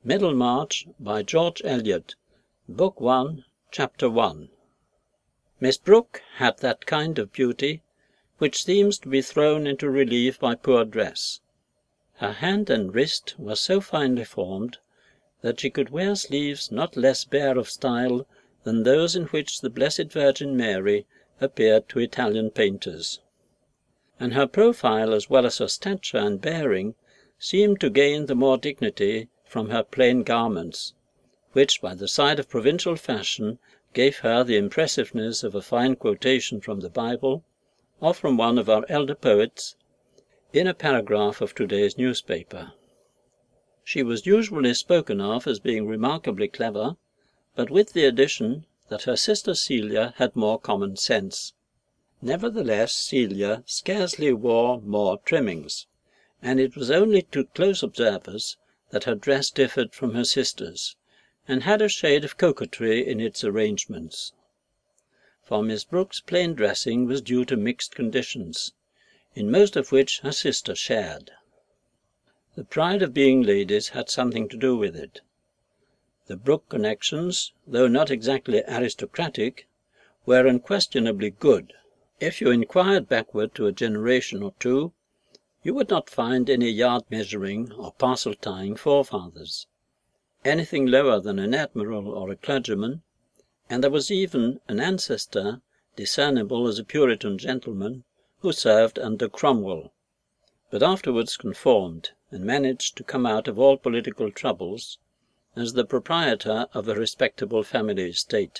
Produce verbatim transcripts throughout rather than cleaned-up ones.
Middlemarch by George Eliot, Book one, Chapter one. Miss Brooke had that kind of beauty which seems to be thrown into relief by poor dress. Her hand and wrist were so finely formed that she could wear sleeves not less bare of style than those in which the Blessed Virgin Mary appeared to Italian painters. And her profile, as well as her stature and bearing, seemed to gain the more dignity from her plain garments, which by the side of provincial fashion gave her the impressiveness of a fine quotation from the Bible, or from one of our elder poets, in a paragraph of today's newspaper. She was usually spoken of as being remarkably clever, but with the addition that her sister Celia had more common sense. Nevertheless, Celia scarcely wore more trimmings, and it was only to close observers that her dress differed from her sister's, and had a shade of coquetry in its arrangements. For Miss Brooke's plain dressing was due to mixed conditions, in most of which her sister shared. The pride of being ladies had something to do with it. The Brooke connections, though not exactly aristocratic, were unquestionably good. If you inquired backward to a generation or two, you would not find any yard-measuring or parcel-tying forefathers, anything lower than an admiral or a clergyman, and there was even an ancestor, discernible as a Puritan gentleman, who served under Cromwell, but afterwards conformed and managed to come out of all political troubles as the proprietor of a respectable family estate.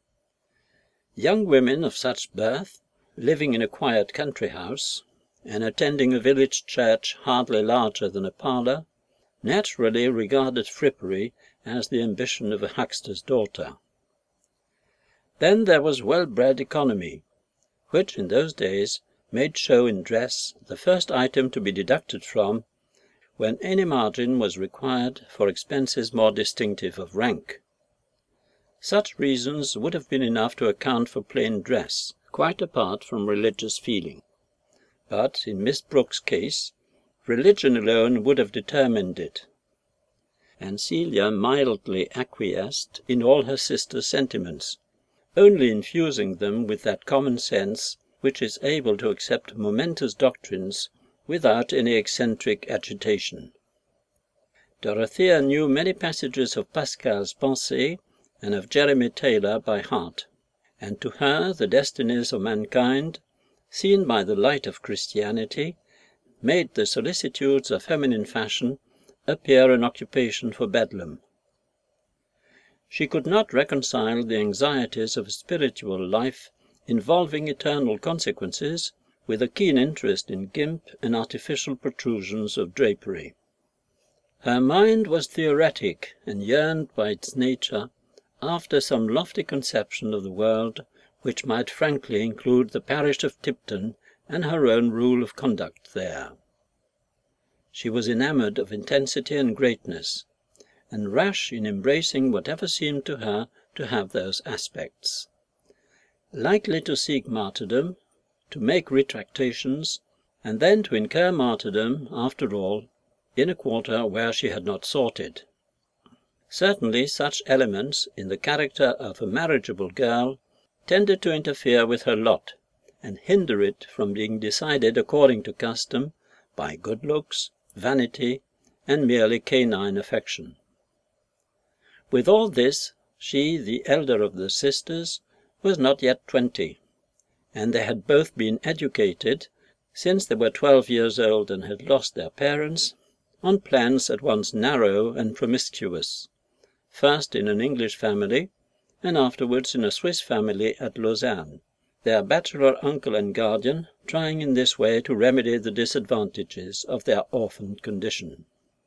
Young women of such birth, living in a quiet country house, and attending a village church hardly larger than a parlour, naturally regarded frippery as the ambition of a huckster's daughter. Then there was well-bred economy, which in those days made show in dress the first item to be deducted from when any margin was required for expenses more distinctive of rank. Such reasons would have been enough to account for plain dress, quite apart from religious feeling. But in Miss Brooke's case, religion alone would have determined it, and Celia mildly acquiesced in all her sister's sentiments, only infusing them with that common sense which is able to accept momentous doctrines without any eccentric agitation. Dorothea knew many passages of Pascal's Pensées and of Jeremy Taylor by heart, and to her the destinies of mankind, seen by the light of Christianity, made the solicitudes of feminine fashion appear an occupation for Bedlam. She could not reconcile the anxieties of a spiritual life involving eternal consequences with a keen interest in gimp and artificial protrusions of drapery. Her mind was theoretic and yearned by its nature after some lofty conception of the world which might frankly include the parish of Tipton and her own rule of conduct there. She was enamoured of intensity and greatness, and rash in embracing whatever seemed to her to have those aspects. Likely to seek martyrdom, to make retractations, and then to incur martyrdom, after all, in a quarter where she had not sought it. Certainly such elements in the character of a marriageable girl tended to interfere with her lot, and hinder it from being decided according to custom by good looks, vanity, and merely canine affection. With all this, she, the elder of the sisters, was not yet twenty, and they had both been educated, since they were twelve years old and had lost their parents, on plans at once narrow and promiscuous, first in an English family, and afterwards in a Swiss family at Lausanne, their bachelor uncle and guardian trying in this way to remedy the disadvantages of their orphaned condition.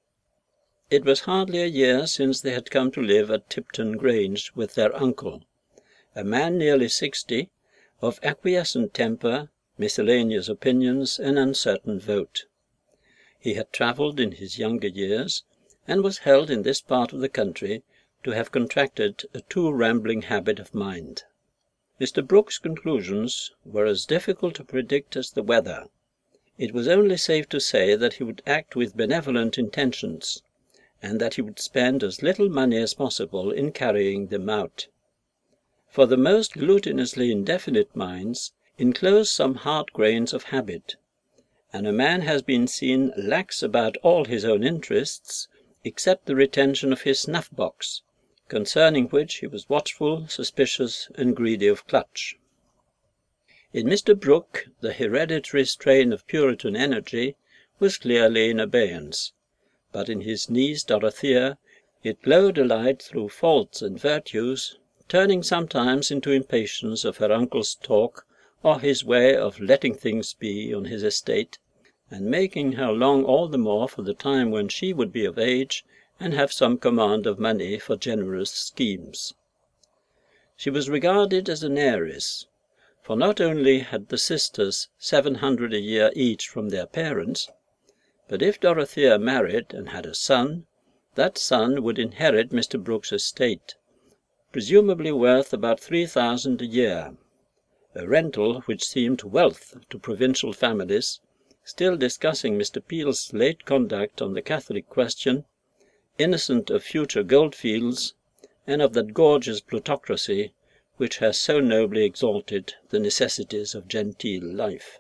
It was hardly a year since they had come to live at Tipton Grange with their uncle, a man nearly sixty, of acquiescent temper, miscellaneous opinions, and uncertain vote. He had travelled in his younger years, and was held in this part of the country to have contracted a too rambling habit of mind. Mister Brooke's conclusions were as difficult to predict as the weather. It was only safe to say that he would act with benevolent intentions, and that he would spend as little money as possible in carrying them out. For the most glutinously indefinite minds enclose some hard grains of habit, and a man has been seen lax about all his own interests, except the retention of his snuff-box, concerning which he was watchful, suspicious, and greedy of clutch. In Mister Brooke the hereditary strain of Puritan energy was clearly in abeyance, but in his niece Dorothea it glowed alike through faults and virtues, turning sometimes into impatience of her uncle's talk or his way of letting things be on his estate, and making her long all the more for the time when she would be of age and have some command of money for generous schemes. She was regarded as an heiress, for not only had the sisters seven hundred a year each from their parents, but if Dorothea married and had a son, that son would inherit Mister Brooke's estate, presumably worth about three thousand a year, a rental which seemed wealth to provincial families, still discussing Mister Peel's late conduct on the Catholic question, innocent of future goldfields, and of that gorgeous plutocracy which has so nobly exalted the necessities of genteel life.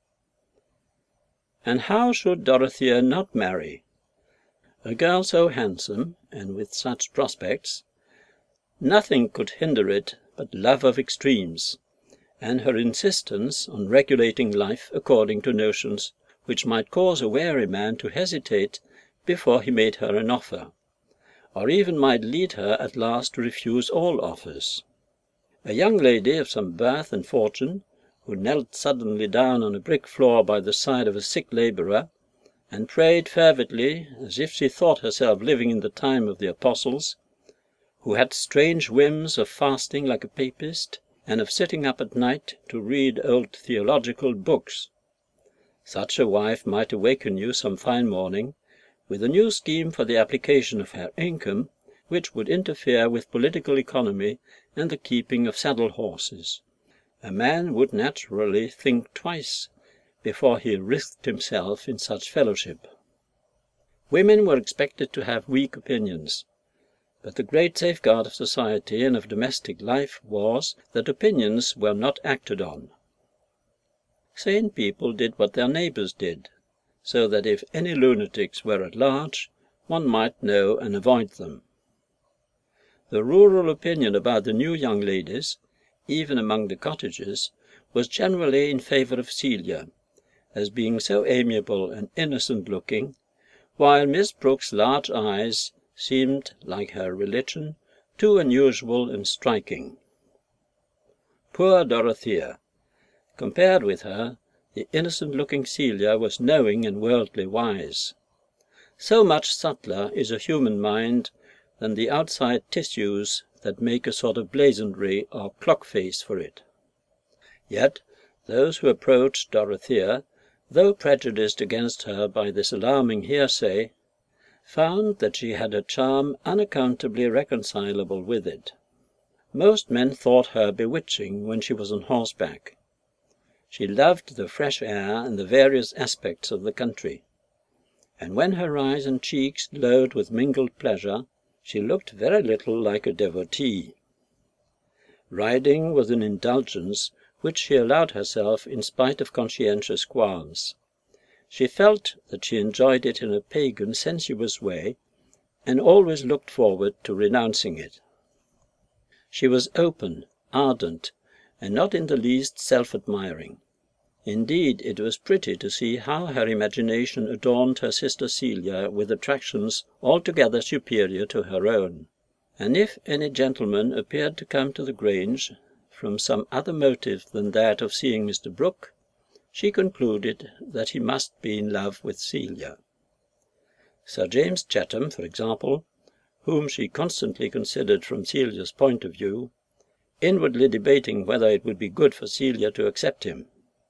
And how should Dorothea not marry? A girl so handsome, and with such prospects, nothing could hinder it but love of extremes, and her insistence on regulating life according to notions which might cause a wary man to hesitate before he made her an offer, or even might lead her at last to refuse all offers. A young lady of some birth and fortune, who knelt suddenly down on a brick floor by the side of a sick labourer, and prayed fervidly, as if she thought herself living in the time of the apostles, who had strange whims of fasting like a papist, and of sitting up at night to read old theological books. Such a wife might awaken you some fine morning with a new scheme for the application of her income, which would interfere with political economy and the keeping of saddle horses. A man would naturally think twice before he risked himself in such fellowship. Women were expected to have weak opinions, but the great safeguard of society and of domestic life was that opinions were not acted on. Sane people did what their neighbours did, so that if any lunatics were at large, one might know and avoid them. The rural opinion about the new young ladies, even among the cottagers, was generally in favour of Celia, as being so amiable and innocent-looking, while Miss Brooke's large eyes seemed, like her religion, too unusual and striking. Poor Dorothea! Compared with her, the innocent-looking Celia was knowing and worldly wise. So much subtler is a human mind than the outside tissues that make a sort of blazonry or clock-face for it. Yet those who approached Dorothea, though prejudiced against her by this alarming hearsay, found that she had a charm unaccountably reconcilable with it. Most men thought her bewitching when she was on horseback. She loved the fresh air and the various aspects of the country, and when her eyes and cheeks glowed with mingled pleasure, she looked very little like a devotee. Riding was an indulgence which she allowed herself in spite of conscientious qualms. She felt that she enjoyed it in a pagan, sensuous way, and always looked forward to renouncing it. She was open, ardent, and not in the least self-admiring. Indeed, it was pretty to see how her imagination adorned her sister Celia with attractions altogether superior to her own. And if any gentleman appeared to come to the Grange from some other motive than that of seeing Mister Brooke, she concluded that he must be in love with Celia. Sir James Chatham, for example, whom she constantly considered from Celia's point of view, inwardly debating whether it would be good for Celia to accept him.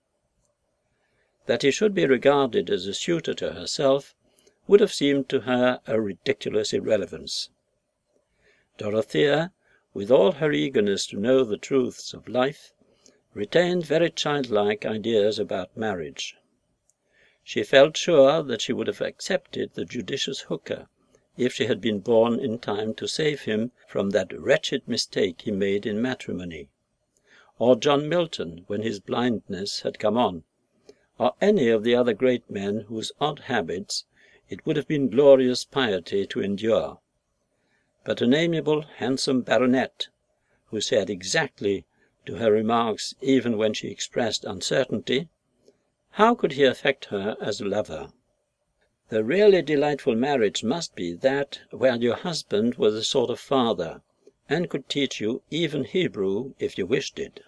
That he should be regarded as a suitor to herself would have seemed to her a ridiculous irrelevance. Dorothea, with all her eagerness to know the truths of life, retained very childlike ideas about marriage. She felt sure that she would have accepted the judicious Hooker, if she had been born in time to save him from that wretched mistake he made in matrimony, or John Milton when his blindness had come on, or any of the other great men whose odd habits it would have been glorious piety to endure. But an amiable, handsome baronet, who said exactly to her remarks even when she expressed uncertainty, how could he affect her as a lover? The really delightful marriage must be that where your husband was a sort of father, and could teach you even Hebrew if you wished it.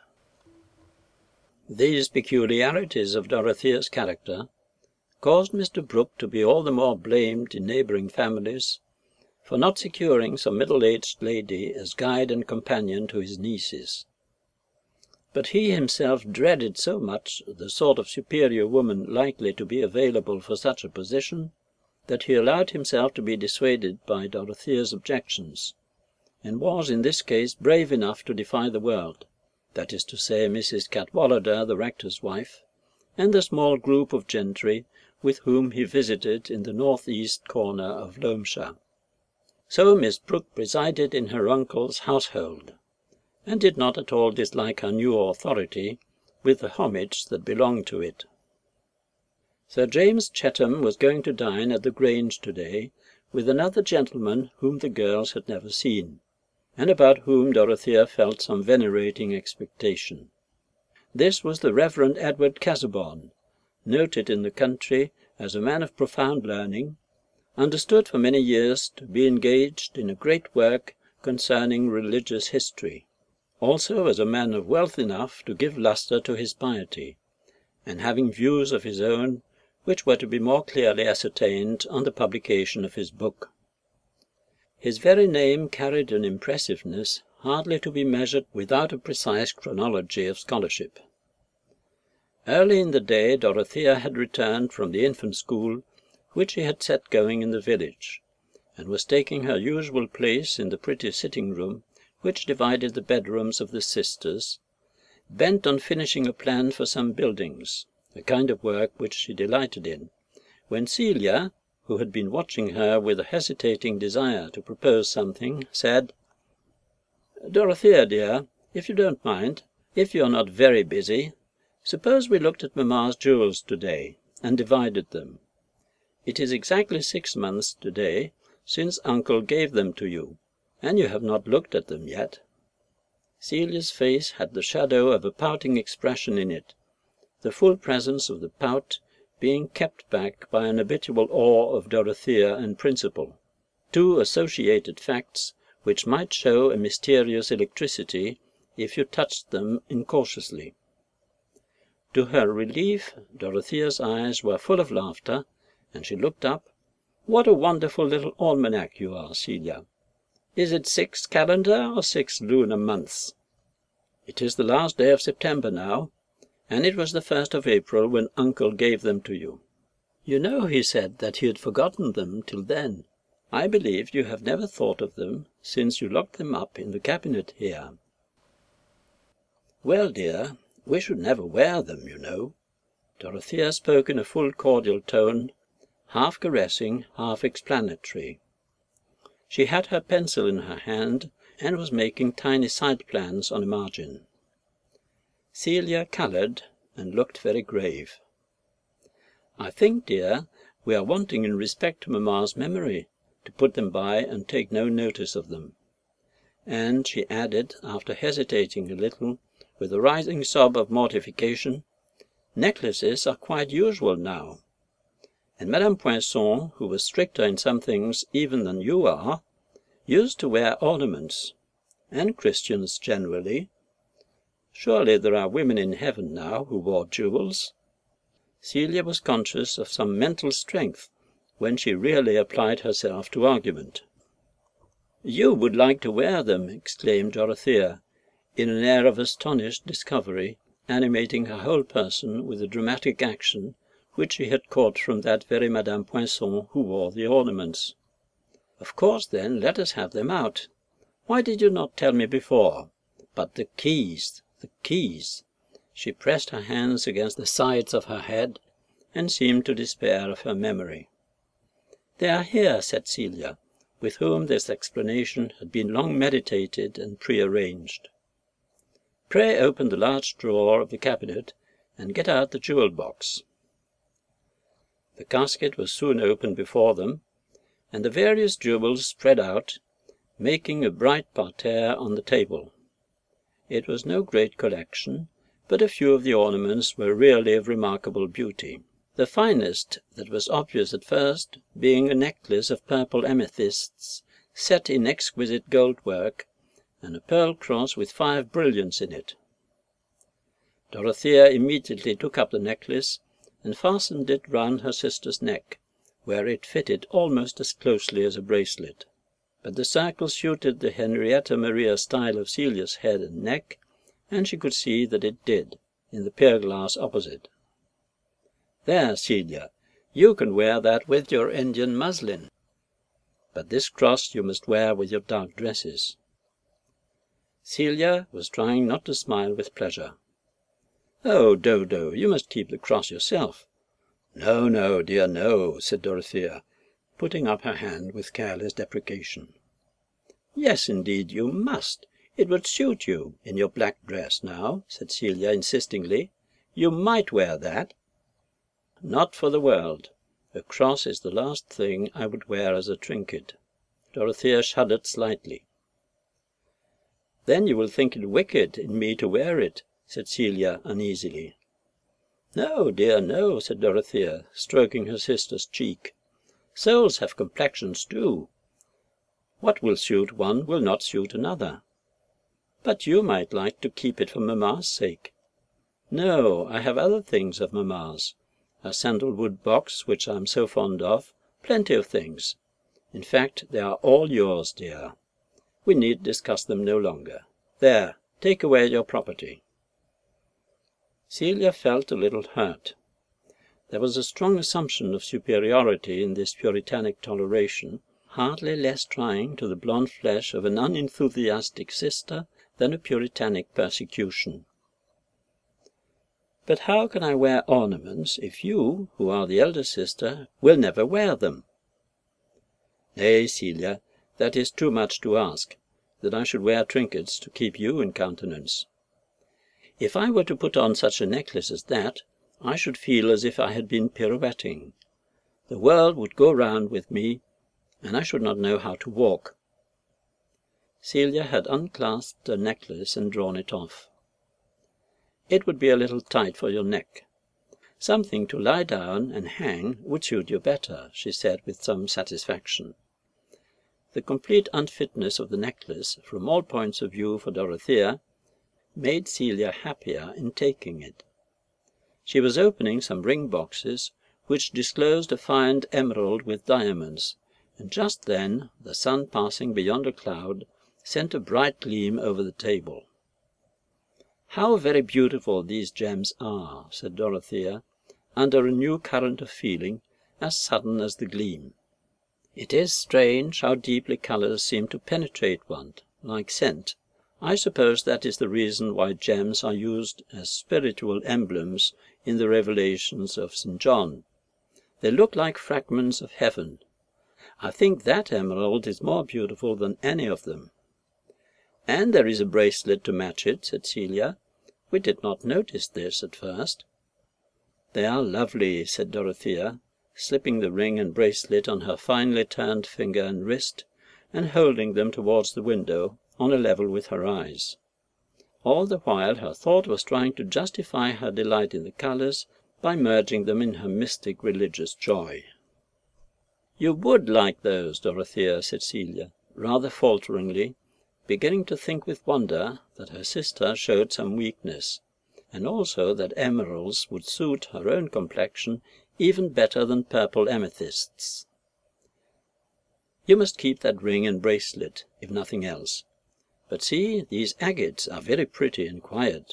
These peculiarities of Dorothea's character caused Mister Brooke to be all the more blamed in neighbouring families for not securing some middle-aged lady as guide and companion to his nieces. But he himself dreaded so much the sort of superior woman likely to be available for such a position, that he allowed himself to be dissuaded by Dorothea's objections, and was in this case brave enough to defy the world, that is to say Missus Cadwallader, the rector's wife, and the small group of gentry with whom he visited in the north-east corner of Loamshire. So Miss Brooke presided in her uncle's household, and did not at all dislike her new authority, with the homage that belonged to it. Sir James Chatham was going to dine at the Grange to-day with another gentleman whom the girls had never seen, and about whom Dorothea felt some venerating expectation. This was the Reverend Edward Casaubon, noted in the country as a man of profound learning, understood for many years to be engaged in a great work concerning religious history, also as a man of wealth enough to give lustre to his piety, and having views of his own which were to be more clearly ascertained on the publication of his book. His very name carried an impressiveness hardly to be measured without a precise chronology of scholarship. Early in the day Dorothea had returned from the infant school which she had set going in the village, and was taking her usual place in the pretty sitting-room which divided the bedrooms of the sisters, bent on finishing a plan for some buildings, a kind of work which she delighted in, when Celia, who had been watching her with a hesitating desire to propose something, said, "Dorothea, dear, if you don't mind, if you are not very busy, suppose we looked at Mamma's jewels to-day, and divided them. It is exactly six months to-day since Uncle gave them to you, and you have not looked at them yet." Celia's face had the shadow of a pouting expression in it, the full presence of the pout being kept back by an habitual awe of Dorothea and principle, two associated facts which might show a mysterious electricity if you touched them incautiously. To her relief, Dorothea's eyes were full of laughter, and she looked up. "What a wonderful little almanac you are, Celia! Is it six calendar or six lunar months? It is the last day of September now, and it was the first of April when Uncle gave them to you. You know he said that he had forgotten them till then. I believe you have never thought of them since you locked them up in the cabinet here." "Well, dear, we should never wear them, you know." Dorothea spoke in a full cordial tone, half caressing, half explanatory. She had her pencil in her hand, and was making tiny side plans on a margin. Celia coloured, and looked very grave. "I think, dear, we are wanting in respect to Mamma's memory, to put them by and take no notice of them." And she added, after hesitating a little, with a rising sob of mortification, "Necklaces are quite usual now. And Madame Poinçon, who was stricter in some things even than you are, used to wear ornaments, and Christians generally. Surely there are women in heaven now who wore jewels." Celia was conscious of some mental strength when she really applied herself to argument. "You would like to wear them!" exclaimed Dorothea, in an air of astonished discovery, animating her whole person with a dramatic action which she had caught from that very Madame Poinçon who wore the ornaments. "Of course, then, let us have them out. Why did you not tell me before? But the keys, the keys!" She pressed her hands against the sides of her head, and seemed to despair of her memory. "They are here," said Celia, with whom this explanation had been long meditated and prearranged. "Pray open the large drawer of the cabinet, and get out the jewel box." The casket was soon opened before them, and the various jewels spread out, making a bright parterre on the table. It was no great collection, but a few of the ornaments were really of remarkable beauty. The finest, that was obvious at first, being a necklace of purple amethysts set in exquisite gold work, and a pearl cross with five brilliants in it. Dorothea immediately took up the necklace and fastened it round her sister's neck, where it fitted almost as closely as a bracelet. But the circle suited the Henrietta Maria style of Celia's head and neck, and she could see that it did, in the pier-glass opposite. "There, Celia, you can wear that with your Indian muslin, but this cross you must wear with your dark dresses." Celia was trying not to smile with pleasure. "Oh, Dodo, you must keep the cross yourself." "No, no, dear, no," said Dorothea, putting up her hand with careless deprecation. "Yes, indeed, you must. It would suit you in your black dress now," said Celia insistingly. "You might wear that." "Not for the world. A cross is the last thing I would wear as a trinket." Dorothea shuddered slightly. "Then you will think it wicked in me to wear it," said Celia uneasily. "No, dear, no," said Dorothea, stroking her sister's cheek. "Souls have complexions too. What will suit one will not suit another. But you might like to keep it for mamma's sake." "No, I have other things of mamma's. A sandalwood box, which I am so fond of, plenty of things. In fact, they are all yours, dear. We need discuss them no longer. There, take away your property." Celia felt a little hurt. There was a strong assumption of superiority in this puritanic toleration, hardly less trying to the blonde flesh of an unenthusiastic sister than a puritanic persecution. "But how can I wear ornaments if you, who are the elder sister, will never wear them?" "Nay, Celia, that is too much to ask, that I should wear trinkets to keep you in countenance. If I were to put on such a necklace as that, I should feel as if I had been pirouetting. The world would go round with me, and I should not know how to walk." Celia had unclasped the necklace and drawn it off. "It would be a little tight for your neck. Something to lie down and hang would suit you better," she said with some satisfaction. The complete unfitness of the necklace, from all points of view for Dorothea, made Celia happier in taking it. She was opening some ring boxes, which disclosed a fine emerald with diamonds, and just then the sun, passing beyond a cloud, sent a bright gleam over the table. "How very beautiful these gems are," said Dorothea, under a new current of feeling, as sudden as the gleam. "It is strange how deeply colours seem to penetrate one, like scent. I suppose that is the reason why gems are used as spiritual emblems in the revelations of Saint John. They look like fragments of heaven. I think that emerald is more beautiful than any of them." "And there is a bracelet to match it," said Celia. "We did not notice this at first." "They are lovely," said Dorothea, slipping the ring and bracelet on her finely turned finger and wrist, and holding them towards the window, on a level with her eyes. All the while her thought was trying to justify her delight in the colours by merging them in her mystic religious joy. "You would like those, Dorothea," said Celia, rather falteringly, beginning to think with wonder that her sister showed some weakness, and also that emeralds would suit her own complexion even better than purple amethysts. "You must keep that ring and bracelet, if nothing else. But see, these agates are very pretty and quiet."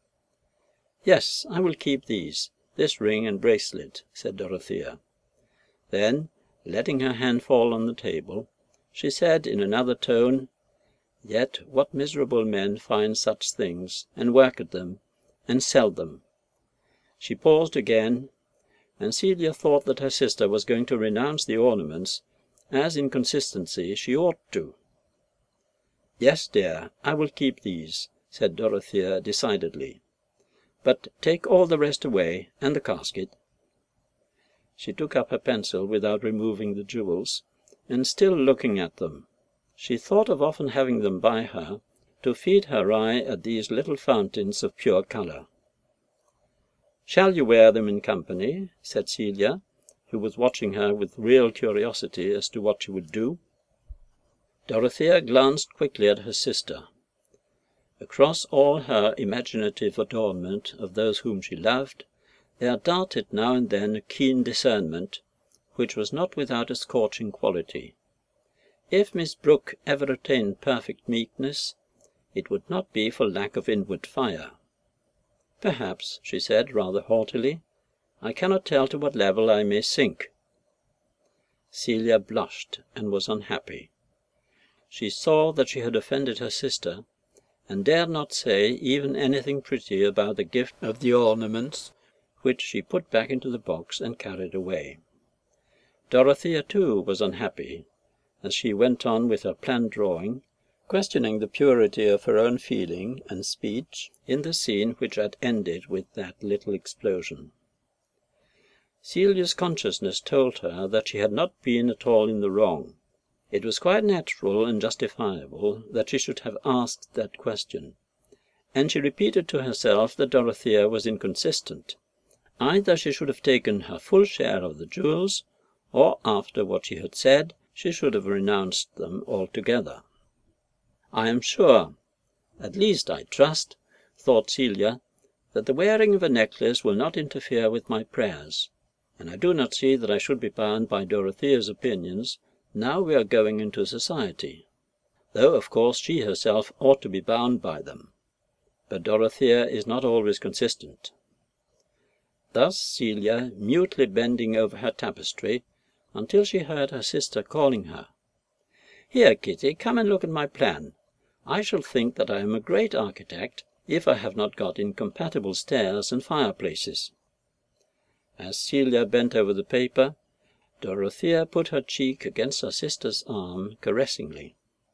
"Yes, I will keep these, this ring and bracelet," said Dorothea. Then, letting her hand fall on the table, she said in another tone, "Yet what miserable men find such things, and work at them, and sell them." She paused again, and Celia thought that her sister was going to renounce the ornaments, as in consistency she ought to. "Yes, dear, I will keep these," said Dorothea decidedly. "But take all the rest away, and the casket." She took up her pencil without removing the jewels, and still looking at them. She thought of often having them by her, to feed her eye at these little fountains of pure colour. "Shall you wear them in company?" said Celia, who was watching her with real curiosity as to what she would do. Dorothea glanced quickly at her sister. Across all her imaginative adornment of those whom she loved, there darted now and then a keen discernment, which was not without a scorching quality. If Miss Brooke ever attained perfect meekness, it would not be for lack of inward fire. "Perhaps," she said, rather haughtily, "I cannot tell to what level I may sink." Celia blushed and was unhappy. She saw that she had offended her sister, and dared not say even anything pretty about the gift of the ornaments, which she put back into the box and carried away. Dorothea, too, was unhappy, as she went on with her planned drawing, questioning the purity of her own feeling and speech in the scene which had ended with that little explosion. Celia's consciousness told her that she had not been at all in the wrong. It was quite natural and justifiable that she should have asked that question, and she repeated to herself that Dorothea was inconsistent. Either she should have taken her full share of the jewels, or after what she had said, she should have renounced them altogether. "I am sure, at least I trust," thought Celia, "that the wearing of a necklace will not interfere with my prayers, and I do not see that I should be bound by Dorothea's opinions now we are going into society, though of course she herself ought to be bound by them. But Dorothea is not always consistent." Thus Celia, mutely bending over her tapestry, until she heard her sister calling her. "Here, Kitty, come and look at my plan. I shall think that I am a great architect if I have not got incompatible stairs and fireplaces." As Celia bent over the paper, Dorothea put her cheek against her sister's arm caressingly.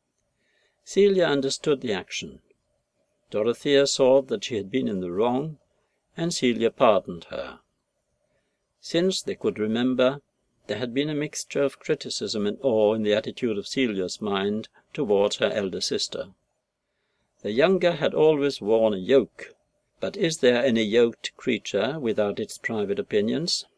Celia understood the action. Dorothea saw that she had been in the wrong, and Celia pardoned her. Since they could remember, there had been a mixture of criticism and awe in the attitude of Celia's mind towards her elder sister. The younger had always worn a yoke, but is there any yoked creature without its private opinions?